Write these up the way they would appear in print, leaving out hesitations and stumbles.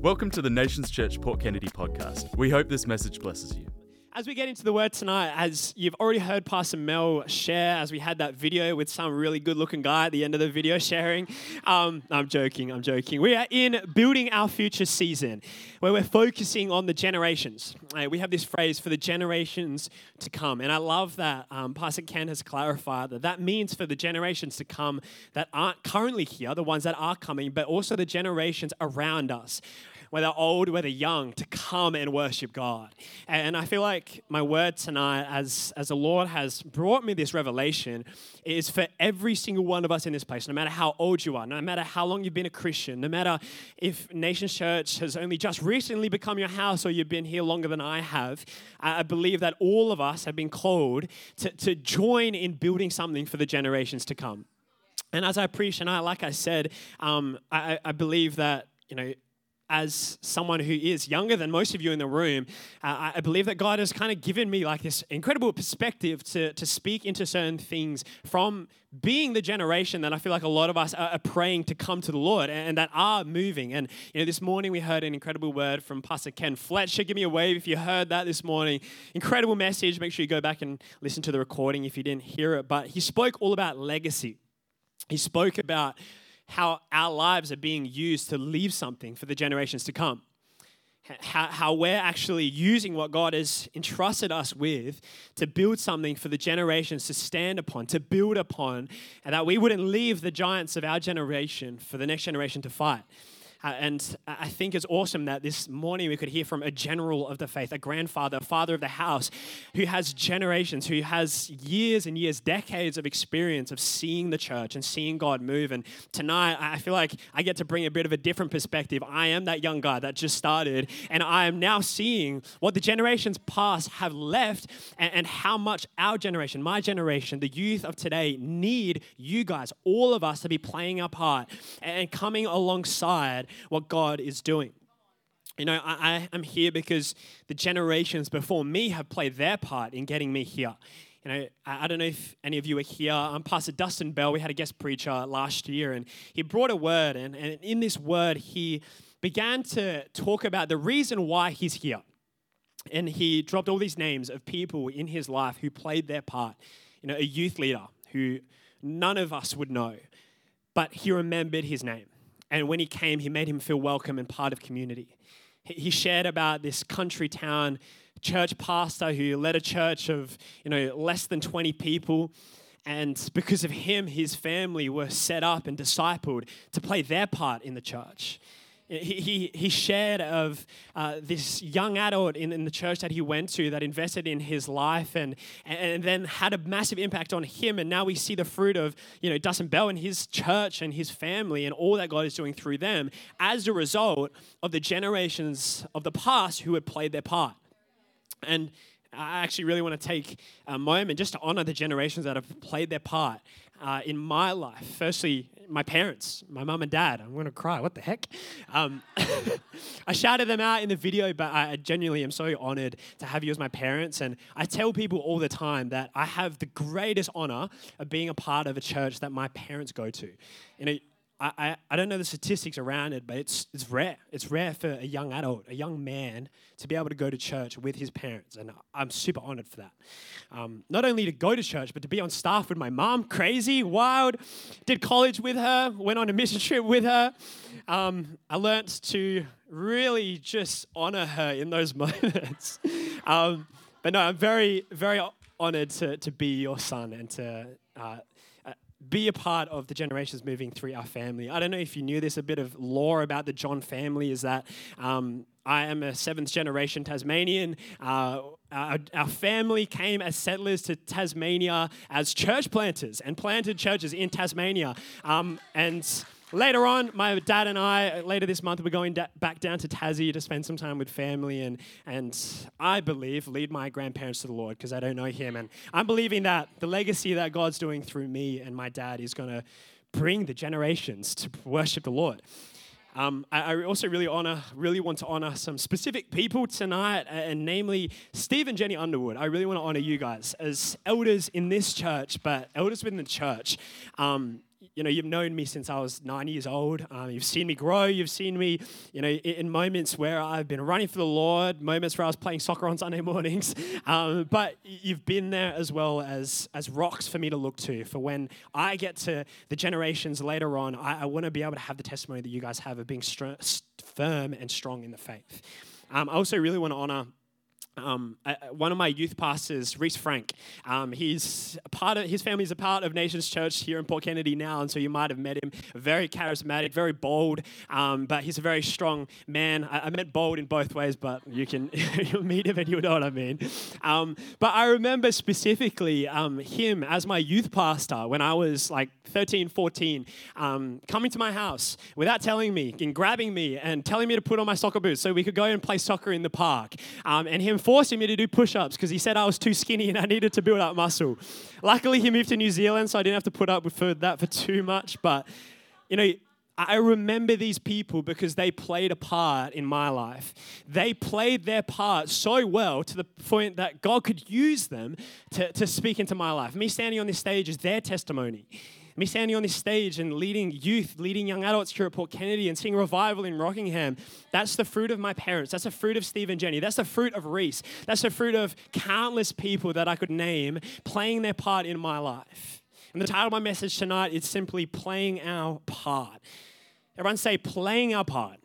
Welcome to the Nations Church Port Kennedy podcast. We hope this message blesses you. As we get into the word tonight, as you've already heard Pastor Mel share, as we had that video with some really good-looking guy at the end of the video sharing. I'm joking. We are in Building Our Future season, where we're focusing on the generations. We have this phrase, for the generations to come. And I love that Pastor Ken has clarified that means for the generations to come that aren't currently here, the ones that are coming, but also the generations around us, whether old, whether young, to come and worship God. And I feel like my word tonight, as the Lord has brought me this revelation, is for every single one of us in this place, no matter how old you are, no matter how long you've been a Christian, no matter if Nations Church has only just recently become your house or you've been here longer than I have. I believe that all of us have been called to join in building something for the generations to come. And as I preach tonight, like I said, I believe that, as someone who is younger than most of you in the room, I believe that God has kind of given me like this incredible perspective to speak into certain things from being the generation that I feel like a lot of us are praying to come to the Lord and that are moving. And, this morning we heard an incredible word from Pastor Ken Fletcher. Give me a wave if you heard that this morning. Incredible message. Make sure you go back and listen to the recording if you didn't hear it. But he spoke all about legacy. He spoke about how our lives are being used to leave something for the generations to come. How we're actually using what God has entrusted us with to build something for the generations to stand upon, to build upon, and that we wouldn't leave the giants of our generation for the next generation to fight. And I think it's awesome that this morning we could hear from a general of the faith, a grandfather, a father of the house, who has generations, who has years and years, decades of experience of seeing the church and seeing God move. And tonight, I feel like I get to bring a bit of a different perspective. I am that young guy that just started, and I am now seeing what the generations past have left and how much our generation, my generation, the youth of today need you guys, all of us, to be playing our part and coming alongside what God is doing. I am here because the generations before me have played their part in getting me here. I don't know if any of you are here. I'm Pastor Dustin Bell. We had a guest preacher last year, and he brought a word, and in this word, he began to talk about the reason why he's here. And he dropped all these names of people in his life who played their part. A youth leader who none of us would know, but he remembered his name. And when he came, he made him feel welcome and part of community. He shared about this country town church pastor who led a church of, less than 20 people. And because of him, his family were set up and discipled to play their part in the church. He shared of this young adult in the church that he went to that invested in his life and then had a massive impact on him. And now we see the fruit of, Dustin Bell and his church and his family and all that God is doing through them as a result of the generations of the past who had played their part. And I actually really want to take a moment just to honor the generations that have played their part in my life. Firstly, my parents, my mum and dad. I'm going to cry. What the heck? I shouted them out in the video, but I genuinely am so honored to have you as my parents. And I tell people all the time that I have the greatest honor of being a part of a church that my parents go to. I don't know the statistics around it, but it's rare. It's rare for a young adult, a young man, to be able to go to church with his parents, and I'm super honored for that. Not only to go to church, but to be on staff with my mom, crazy, wild, did college with her, went on a mission trip with her. I learned to really just honor her in those moments. But no, I'm very, very honored to be your son and to be a part of the generations moving through our family. I don't know if you knew this, a bit of lore about the John family is that I am a 7th generation Tasmanian. Our family came as settlers to Tasmania as church planters and planted churches in Tasmania. And later on, my dad and I, later this month, we're going back down to Tassie to spend some time with family and I believe lead my grandparents to the Lord because I don't know him. And I'm believing that the legacy that God's doing through me and my dad is going to bring the generations to worship the Lord. I also really want to honor some specific people tonight, and namely Steve and Jenny Underwood. I really want to honor you guys as elders in this church, but elders within the church. you've known me since I was 9 years old. You've seen me grow. You've seen me, in moments where I've been running for the Lord, moments where I was playing soccer on Sunday mornings. But you've been there as well as rocks for me to look to. For when I get to the generations later on, I want to be able to have the testimony that you guys have of being firm and strong in the faith. I also really want to honor one of my youth pastors, Reese Frank. His family's a part of Nations Church here in Port Kennedy now, and so you might have met him. Very charismatic, very bold, but he's a very strong man. I meant bold in both ways, but you'll meet him and you'll know what I mean. But I remember specifically him as my youth pastor when I was like 13, 14, coming to my house without telling me and grabbing me and telling me to put on my soccer boots so we could go and play soccer in the park, and him forcing me to do push-ups because he said I was too skinny and I needed to build up muscle. Luckily, he moved to New Zealand, so I didn't have to put up with that for too much. But, I remember these people because they played a part in my life. They played their part so well to the point that God could use them to speak into my life. Me standing on this stage is their testimony. Me standing on this stage and leading youth, leading young adults here at Port Kennedy and seeing revival in Rockingham, that's the fruit of my parents. That's the fruit of Steve and Jenny. That's the fruit of Reese. That's the fruit of countless people that I could name playing their part in my life. And the title of my message tonight is simply Playing Our Part. Everyone say, playing our part.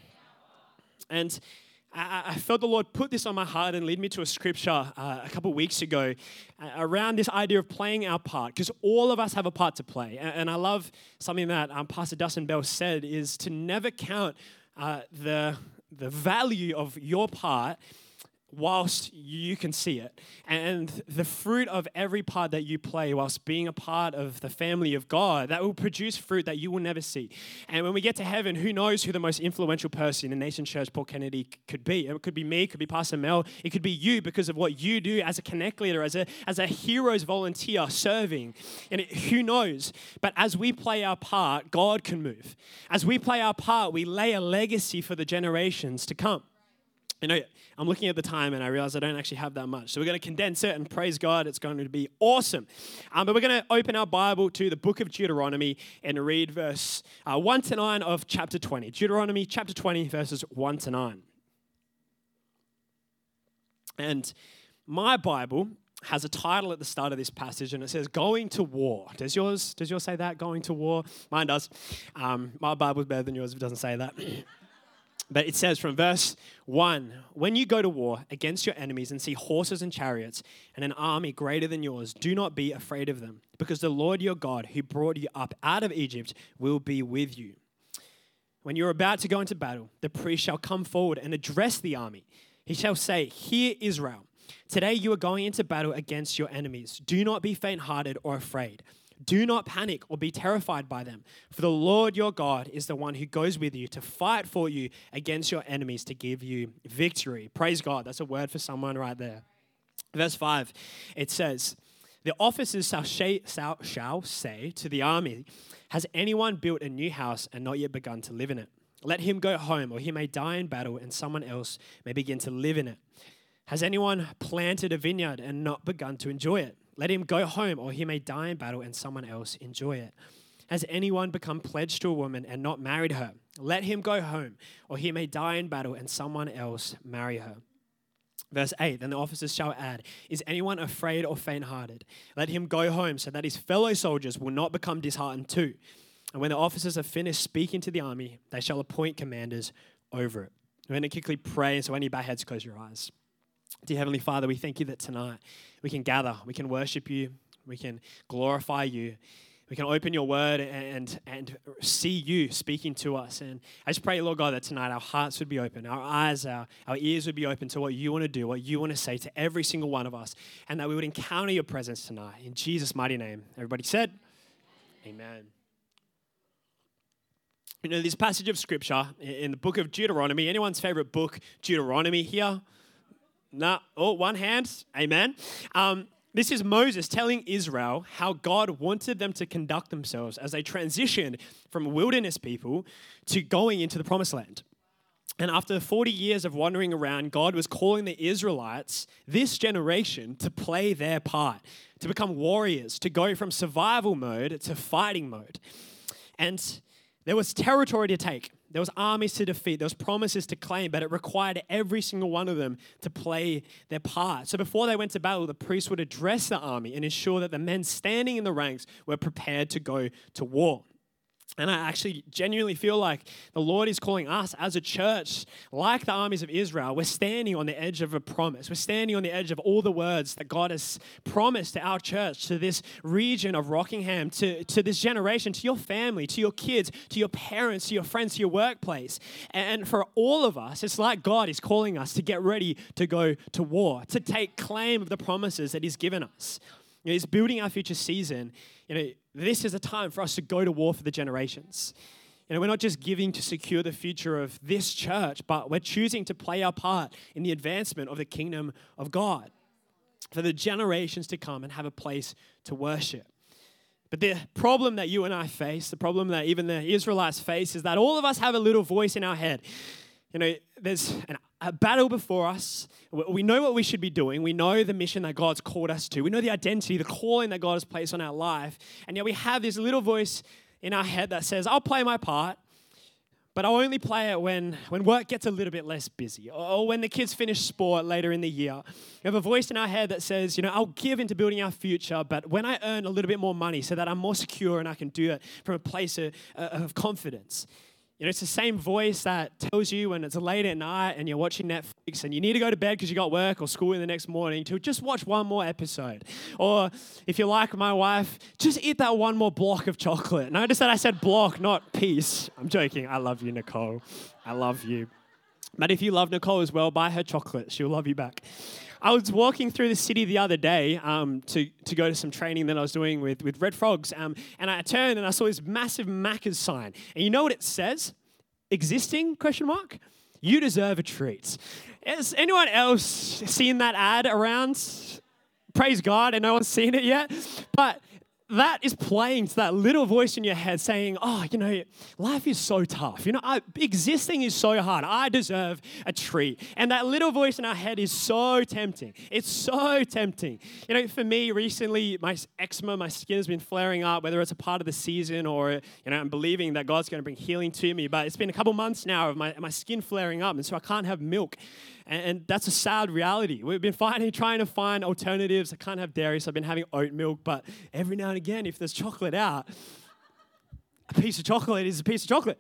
And I felt the Lord put this on my heart and lead me to a scripture a couple of weeks ago around this idea of playing our part, because all of us have a part to play. And I love something that Pastor Dustin Bell said is to never count the value of your part whilst you can see it. And the fruit of every part that you play whilst being a part of the family of God, that will produce fruit that you will never see. And when we get to heaven, who knows who the most influential person in Nation Church Port Kennedy could be? It could be me, it could be Pastor Mel, it could be you because of what you do as a connect leader, as a heroes volunteer serving. And who knows? But as we play our part, God can move. As we play our part, we lay a legacy for the generations to come. I'm looking at the time and I realize I don't actually have that much. So we're going to condense it and praise God. It's going to be awesome. But we're going to open our Bible to the book of Deuteronomy and read verse 1 to 9 of chapter 20. Deuteronomy chapter 20, verses 1 to 9. And my Bible has a title at the start of this passage and it says, Going to War. Does yours say that, going to war? Mine does. My Bible's better than yours if it doesn't say that. But it says from verse 1, when you go to war against your enemies and see horses and chariots and an army greater than yours, do not be afraid of them, because the Lord your God, who brought you up out of Egypt, will be with you. When you're about to go into battle, the priest shall come forward and address the army. He shall say, Hear Israel, today you are going into battle against your enemies. Do not be faint-hearted or afraid. Do not panic or be terrified by them, for the Lord your God is the one who goes with you to fight for you against your enemies to give you victory. Praise God. That's a word for someone right there. Verse 5, it says, the officers shall say to the army, Has anyone built a new house and not yet begun to live in it? Let him go home, or he may die in battle and someone else may begin to live in it. Has anyone planted a vineyard and not begun to enjoy it? Let him go home, or he may die in battle and someone else enjoy it. Has anyone become pledged to a woman and not married her? Let him go home, or he may die in battle and someone else marry her. Verse 8, then the officers shall add, Is anyone afraid or faint-hearted? Let him go home so that his fellow soldiers will not become disheartened too. And when the officers have finished speaking to the army, they shall appoint commanders over it. We're going to quickly pray, so when you bow heads, close your eyes. Dear Heavenly Father, we thank you that tonight we can gather, we can worship you, we can glorify you, we can open your word and see you speaking to us. And I just pray, Lord God, that tonight our hearts would be open, our eyes, our ears would be open to what you want to do, what you want to say to every single one of us, and that we would encounter your presence tonight. In Jesus' mighty name. Everybody said, Amen. This passage of scripture in the book of Deuteronomy, anyone's favorite book, Deuteronomy here? No, one hand, amen. This is Moses telling Israel how God wanted them to conduct themselves as they transitioned from wilderness people to going into the promised land. And after 40 years of wandering around, God was calling the Israelites, this generation, to play their part, to become warriors, to go from survival mode to fighting mode. And there was territory to take. There was armies to defeat. There was promises to claim, but it required every single one of them to play their part. So before they went to battle, the priests would address the army and ensure that the men standing in the ranks were prepared to go to war. And I actually genuinely feel like the Lord is calling us as a church, like the armies of Israel. We're standing on the edge of a promise. We're standing on the edge of all the words that God has promised to our church, to this region of Rockingham, to this generation, to your family, to your kids, to your parents, to your friends, to your workplace. And for all of us, it's like God is calling us to get ready to go to war, to take claim of the promises that He's given us. He's building our future season. This is a time for us to go to war for the generations. We're not just giving to secure the future of this church, but we're choosing to play our part in the advancement of the kingdom of God for the generations to come and have a place to worship. But the problem that you and I face, the problem that even the Israelites face, is that all of us have a little voice in our head. There's a battle before us. We know what we should be doing. We know the mission that God's called us to. We know the identity, the calling that God has placed on our life. And yet we have this little voice in our head that says, I'll play my part, but I'll only play it when work gets a little bit less busy or when the kids finish sport later in the year. We have a voice in our head that says, I'll give into building our future, but when I earn a little bit more money so that I'm more secure and I can do it from a place of confidence. It's the same voice that tells you when it's late at night and you're watching Netflix and you need to go to bed because you got work or school in the next morning to just watch one more episode. Or if you're like my wife, just eat that one more block of chocolate. Notice that I said block, not piece. I'm joking. I love you, Nicole. I love you. But if you love Nicole as well, buy her chocolate. She'll love you back. I was walking through the city the other day to go to some training that I was doing with Red Frogs, and I turned and I saw this massive Macca's sign. And you know what it says? Existing, ? You deserve a treat. Has anyone else seen that ad around? Praise God, and no one's seen it yet. But that is playing to that little voice in your head saying, life is so tough. Existing is so hard. I deserve a treat. And that little voice in our head is so tempting. It's so tempting. For me, recently, my eczema, my skin has been flaring up, whether it's a part of the season or, I'm believing that God's going to bring healing to me. But it's been a couple months now of my skin flaring up, and so I can't have milk. And that's a sad reality. We've been trying to find alternatives. I can't have dairy, so I've been having oat milk. But every now and again, if there's chocolate out, a piece of chocolate is a piece of chocolate.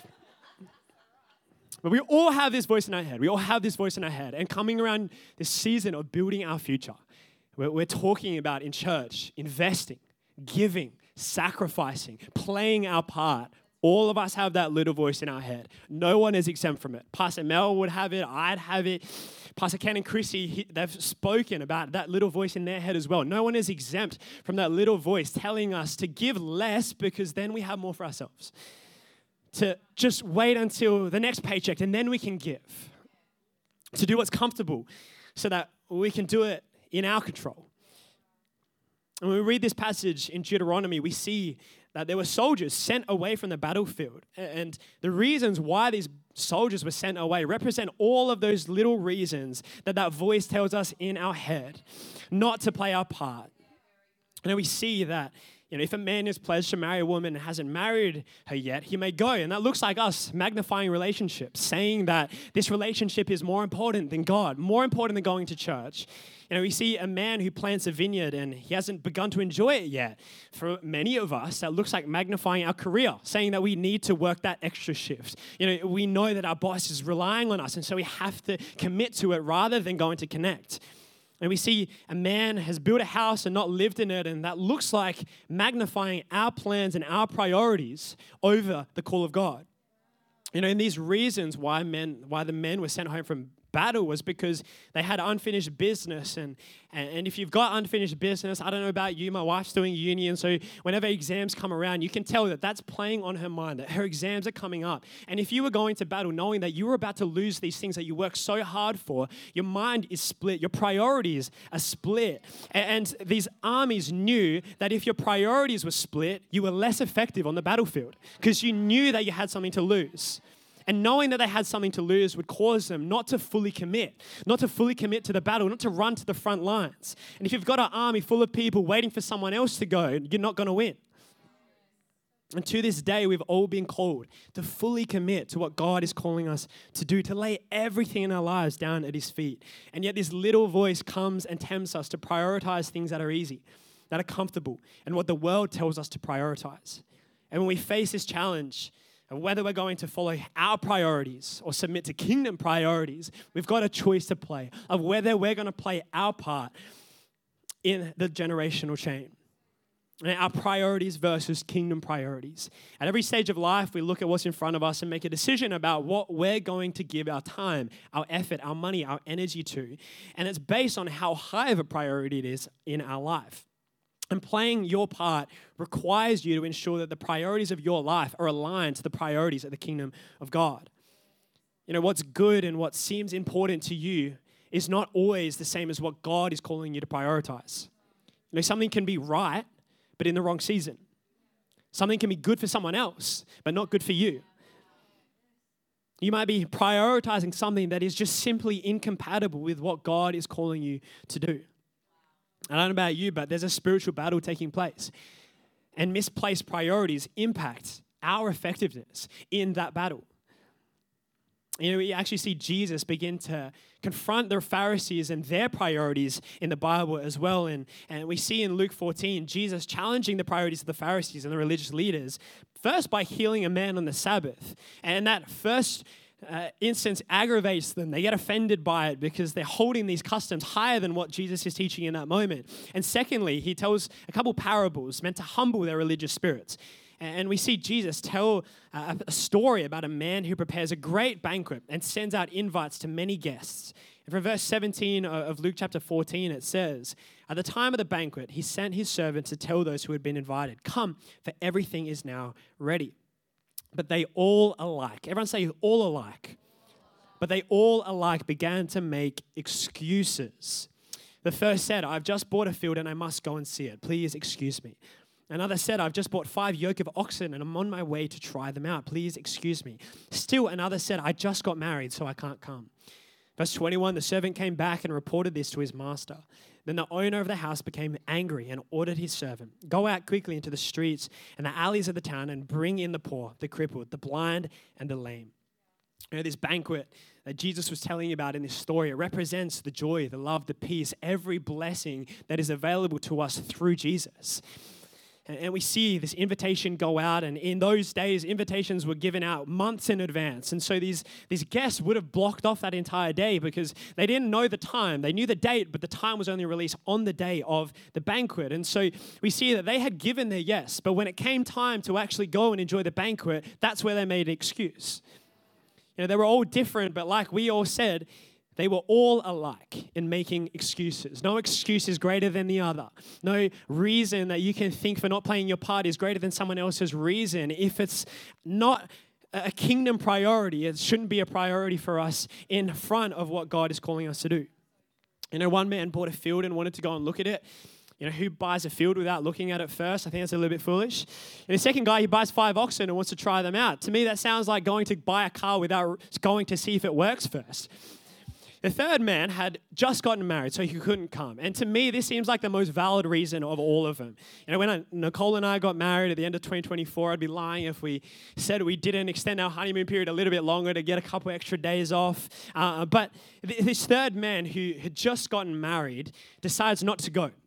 But we all have this voice in our head. We all have this voice in our head. And coming around this season of building our future, we're talking about in church, investing, giving, sacrificing, playing our part. All of us have that little voice in our head. No one is exempt from it. Pastor Mel would have it. I'd have it. Pastor Ken and Chrissy, they've spoken about that little voice in their head as well. No one is exempt from that little voice telling us to give less because then we have more for ourselves. To just wait until the next paycheck and then we can give. To do what's comfortable so that we can do it in our control. And when we read this passage in Deuteronomy, we see that there were soldiers sent away from the battlefield. And the reasons why these soldiers were sent away represent all of those little reasons that voice tells us in our head not to play our part. And we see that if a man is pledged to marry a woman and hasn't married her yet, he may go. And that looks like us magnifying relationships, saying that this relationship is more important than God, more important than going to church. We see a man who plants a vineyard and he hasn't begun to enjoy it yet. For many of us, that looks like magnifying our career, saying that we need to work that extra shift. We know that our boss is relying on us, and so we have to commit to it rather than going to connect. And we see a man has built a house and not lived in it, and that looks like magnifying our plans and our priorities over the call of God. And these reasons why the men were sent home from battle was because they had unfinished business. And if you've got unfinished business, I don't know about you, my wife's doing uni, and so whenever exams come around, you can tell that that's playing on her mind, that her exams are coming up. And if you were going to battle knowing that you were about to lose these things that you worked so hard for, your mind is split, your priorities are split. And these armies knew that if your priorities were split, you were less effective on the battlefield because you knew that you had something to lose. And knowing that they had something to lose would cause them not to fully commit to the battle, not to run to the front lines. And if you've got an army full of people waiting for someone else to go, you're not going to win. And to this day, we've all been called to fully commit to what God is calling us to do, to lay everything in our lives down at His feet. And yet this little voice comes and tempts us to prioritize things that are easy, that are comfortable, and what the world tells us to prioritize. And when we face this challenge of whether we're going to follow our priorities or submit to kingdom priorities, we've got a choice to play of whether we're going to play our part in the generational chain. And our priorities versus kingdom priorities. At every stage of life, we look at what's in front of us and make a decision about what we're going to give our time, our effort, our money, our energy to. And it's based on how high of a priority it is in our life. And playing your part requires you to ensure that the priorities of your life are aligned to the priorities of the kingdom of God. You know, what's good and what seems important to you is not always the same as what God is calling you to prioritize. You know, something can be right, but in the wrong season. Something can be good for someone else, but not good for you. You might be prioritizing something that is just simply incompatible with what God is calling you to do. I don't know about you, but there's a spiritual battle taking place. And misplaced priorities impact our effectiveness in that battle. You know, we actually see Jesus begin to confront the Pharisees and their priorities in the Bible as well. And we see in Luke 14, Jesus challenging the priorities of the Pharisees and the religious leaders, first by healing a man on the Sabbath. And that first instance aggravates them. They get offended by it because they're holding these customs higher than what Jesus is teaching in that moment. And secondly, he tells a couple parables meant to humble their religious spirits. And we see Jesus tell a story about a man who prepares a great banquet and sends out invites to many guests. And from verse 17 of Luke chapter 14, it says, "At the time of the banquet, he sent his servant to tell those who had been invited, 'Come, for everything is now ready.' But they all alike," everyone say all alike. But they all alike began to make excuses. The first said, "I've just bought a field and I must go and see it. Please excuse me." Another said, "I've just bought 5 yoke of oxen and I'm on my way to try them out. Please excuse me." Still another said, "I just got married, so I can't come." Verse 21, the servant came back and reported this to his master. Then the owner of the house became angry and ordered his servant, "Go out quickly into the streets and the alleys of the town and bring in the poor, the crippled, the blind, and the lame." You know, this banquet that Jesus was telling you about in this story, it represents the joy, the love, the peace, every blessing that is available to us through Jesus. And we see this invitation go out, and in those days, invitations were given out months in advance. And so these guests would have blocked off that entire day because they didn't know the time. They knew the date, but the time was only released on the day of the banquet. And so we see that they had given their yes, but when it came time to actually go and enjoy the banquet, that's where they made an excuse. You know, they were all different, but like we all said, they were all alike in making excuses. No excuse is greater than the other. No reason that you can think for not playing your part is greater than someone else's reason. If it's not a kingdom priority, it shouldn't be a priority for us in front of what God is calling us to do. You know, one man bought a field and wanted to go and look at it. You know, who buys a field without looking at it first? I think that's a little bit foolish. And the second guy, he buys 5 oxen and wants to try them out. To me, that sounds like going to buy a car without going to see if it works first. The third man had just gotten married, so he couldn't come. And to me, this seems like the most valid reason of all of them. You know, when Nicole and I got married at the end of 2024, I'd be lying if we said we didn't extend our honeymoon period a little bit longer to get a couple extra days off. But this third man who had just gotten married decides not to go.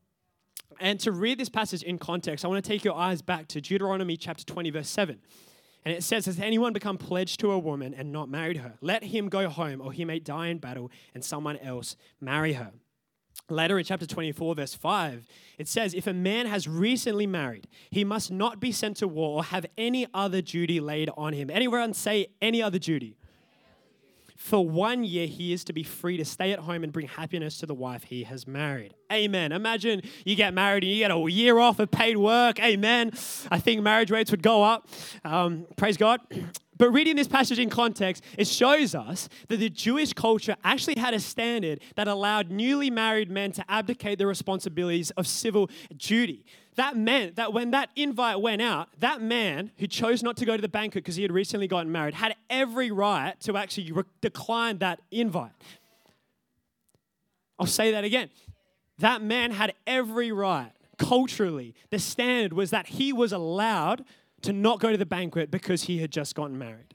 And to read this passage in context, I want to take your eyes back to Deuteronomy chapter 20, verse 7. And it says, "Has anyone become pledged to a woman and not married her? Let him go home, or he may die in battle, and someone else marry her." Later in chapter 24, verse 5, it says, "If a man has recently married, he must not be sent to war or have any other duty laid on him." Anyone say any other duty? For 1 year, he is to be free to stay at home and bring happiness to the wife he has married. Amen. Imagine you get married and you get a year off of paid work. Amen. I think marriage rates would go up. Praise God. But reading this passage in context, it shows us that the Jewish culture actually had a standard that allowed newly married men to abdicate the responsibilities of civil duty. That meant that when that invite went out, that man who chose not to go to the banquet because he had recently gotten married had every right to actually decline that invite. I'll say that again. That man had every right. Culturally, the standard was that he was allowed to not go to the banquet because he had just gotten married.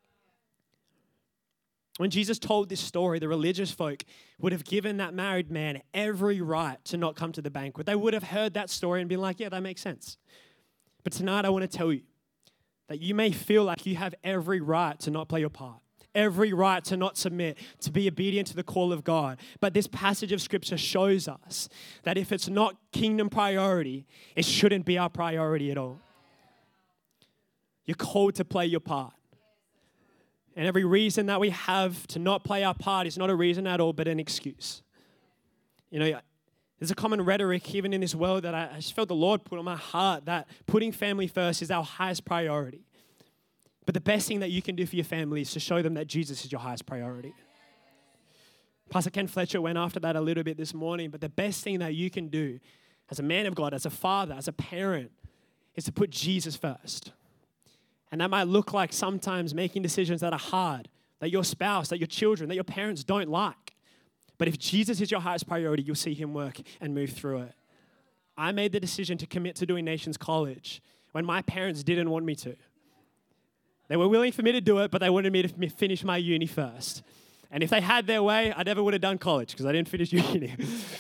When Jesus told this story, the religious folk would have given that married man every right to not come to the banquet. They would have heard that story and been like, yeah, that makes sense. But tonight I want to tell you that you may feel like you have every right to not play your part, every right to not submit, to be obedient to the call of God. But this passage of Scripture shows us that if it's not kingdom priority, it shouldn't be our priority at all. You're called to play your part. And every reason that we have to not play our part is not a reason at all, but an excuse. You know, there's a common rhetoric even in this world that I just felt the Lord put on my heart that putting family first is our highest priority. But the best thing that you can do for your family is to show them that Jesus is your highest priority. Pastor Ken Fletcher went after that a little bit this morning, but the best thing that you can do as a man of God, as a father, as a parent, is to put Jesus first. And that might look like sometimes making decisions that are hard, that your spouse, that your children, that your parents don't like. But if Jesus is your highest priority, you'll see him work and move through it. I made the decision to commit to doing Nations College when my parents didn't want me to. They were willing for me to do it, but they wanted me to finish my uni first. And if they had their way, I never would have done college because I didn't finish uni.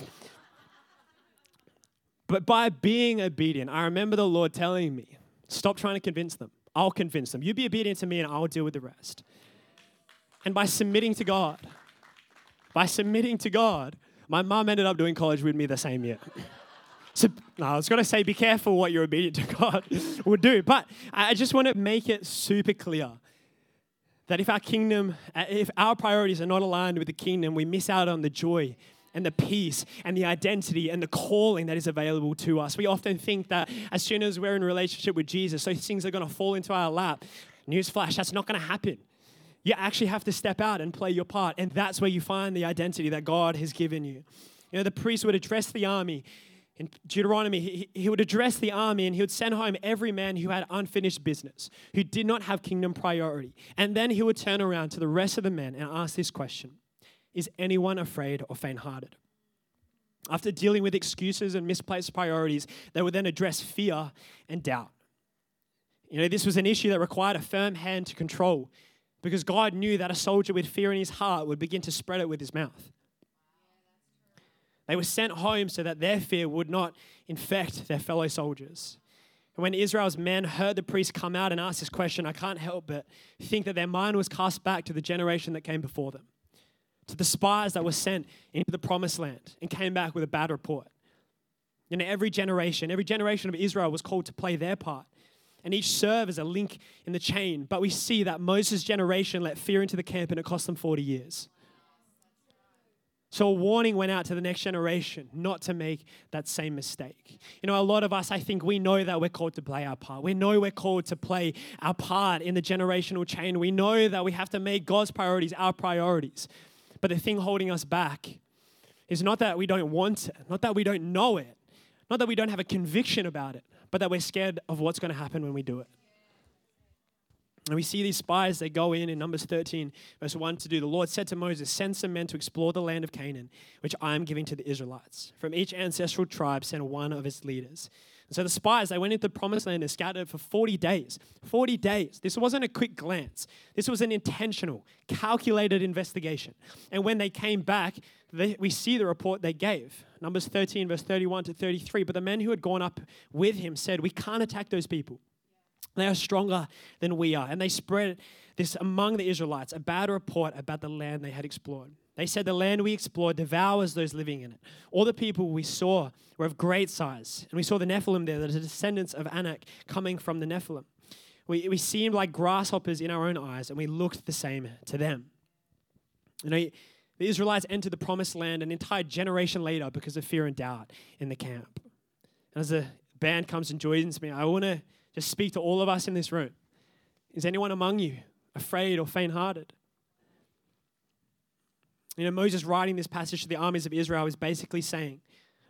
But by being obedient, I remember the Lord telling me, stop trying to convince them. I'll convince them. You be obedient to me and I'll deal with the rest. And by submitting to God, my mom ended up doing college with me the same year. So I was going to say, be careful what you're obedient to God will do. But I just want to make it super clear that if our priorities are not aligned with the kingdom, we miss out on the joy and the peace and the identity and the calling that is available to us. We often think that as soon as we're in a relationship with Jesus, those things are going to fall into our lap. Newsflash, that's not going to happen. You actually have to step out and play your part, and that's where you find the identity that God has given you. You know, the priest would address the army. In Deuteronomy, he would address the army and he would send home every man who had unfinished business, who did not have kingdom priority. And then he would turn around to the rest of the men and ask this question: is anyone afraid or faint-hearted? After dealing with excuses and misplaced priorities, they would then address fear and doubt. You know, this was an issue that required a firm hand to control because God knew that a soldier with fear in his heart would begin to spread it with his mouth. They were sent home so that their fear would not infect their fellow soldiers. And when Israel's men heard the priest come out and ask this question, I can't help but think that their mind was cast back to the generation that came before them, to the spies that were sent into the promised land and came back with a bad report. You know, every generation of Israel was called to play their part and each serve as a link in the chain. But we see that Moses' generation let fear into the camp and it cost them 40 years. So a warning went out to the next generation not to make that same mistake. You know, a lot of us, I think we know that we're called to play our part. We know we're called to play our part in the generational chain. We know that we have to make God's priorities our priorities. But the thing holding us back is not that we don't want it, not that we don't know it, not that we don't have a conviction about it, but that we're scared of what's going to happen when we do it. And we see these spies, they go in Numbers 13, verse 1 to do. The Lord said to Moses, send some men to explore the land of Canaan, which I am giving to the Israelites. From each ancestral tribe, send one of its leaders. And so the spies, they went into the promised land and scattered for 40 days. 40 days. This wasn't a quick glance. This was an intentional, calculated investigation. And when they came back, we see the report they gave. Numbers 13, verse 31 to 33. But the men who had gone up with him said, we can't attack those people. They are stronger than we are. And they spread this among the Israelites, a bad report about the land they had explored. They said, the land we explored devours those living in it. All the people we saw were of great size. And we saw the Nephilim there, the descendants of Anak coming from the Nephilim. We seemed like grasshoppers in our own eyes, and we looked the same to them. You know, the Israelites entered the promised land an entire generation later because of fear and doubt in the camp. And as the band comes and joins me, I want to just speak to all of us in this room. Is anyone among you afraid or faint-hearted. Moses writing this passage to the armies of Israel is basically saying,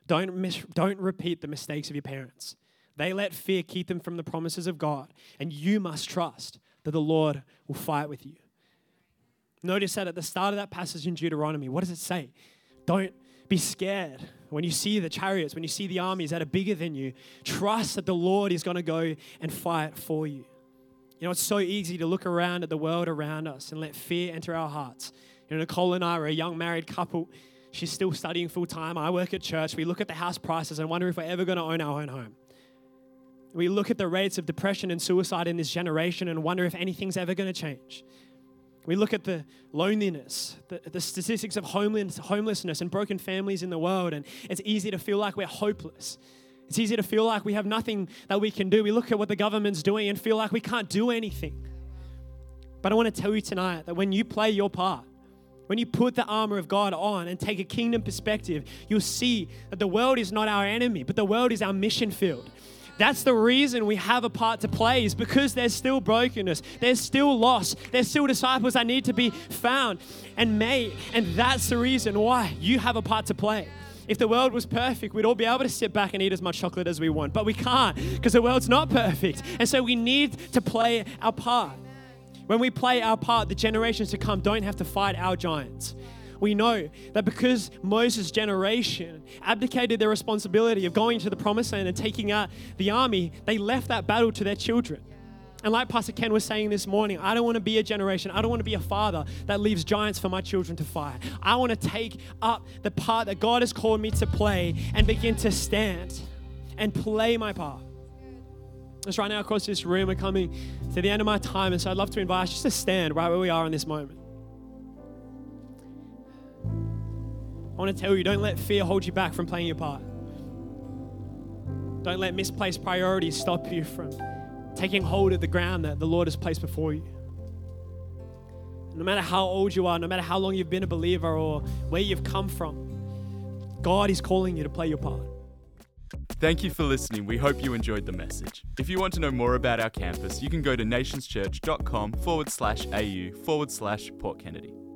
don't repeat the mistakes of your parents. They let fear keep them from the promises of God, and you must trust that the Lord will fight with you. Notice that at the start of that passage in Deuteronomy, what does it say? Don't be scared when you see the chariots, when you see the armies that are bigger than you. Trust that the Lord is going to go and fight for you. It's so easy to look around at the world around us and let fear enter our hearts. Nicole and I are a young married couple. She's still studying full-time. I work at church. We look at the house prices and wonder if we're ever going to own our own home. We look at the rates of depression and suicide in this generation and wonder if anything's ever going to change. We look at the loneliness, the statistics of homelessness and broken families in the world, and it's easy to feel like we're hopeless. It's easy to feel like we have nothing that we can do. We look at what the government's doing and feel like we can't do anything. But I want to tell you tonight that when you play your part, when you put the armor of God on and take a kingdom perspective, you'll see that the world is not our enemy, but the world is our mission field. That's the reason we have a part to play, is because there's still brokenness, there's still loss, there's still disciples that need to be found and made. And that's the reason why you have a part to play. If the world was perfect, we'd all be able to sit back and eat as much chocolate as we want, but we can't because the world's not perfect. And so we need to play our part. When we play our part, the generations to come don't have to fight our giants. We know that because Moses' generation abdicated their responsibility of going to the promised land and taking out the army, they left that battle to their children. And like Pastor Ken was saying this morning, I don't want to be a generation, I don't want to be a father that leaves giants for my children to fight. I want to take up the part that God has called me to play and begin to stand and play my part. Just right now across this room, we're coming to the end of my time, and so I'd love to invite us just to stand right where we are in this moment. I want to tell you, don't let fear hold you back from playing your part. Don't let misplaced priorities stop you from taking hold of the ground that the Lord has placed before you. No matter how old you are, no matter how long you've been a believer or where you've come from, God is calling you to play your part. Thank you for listening. We hope you enjoyed the message. If you want to know more about our campus, you can go to nationschurch.com/au/Port Kennedy.